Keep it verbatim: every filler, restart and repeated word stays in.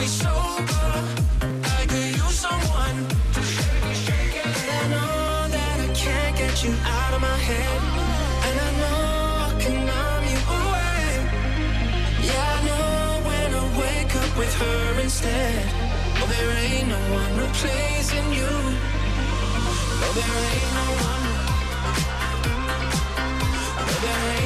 me sober. I could use someone to shake me, shake it. And I know that I can't get you out of my head, and I know I can numb you away. Yeah, I know when I wake up with her instead. Oh, there ain't no one replacing you. Oh, there ain't no one. Oh, there ain't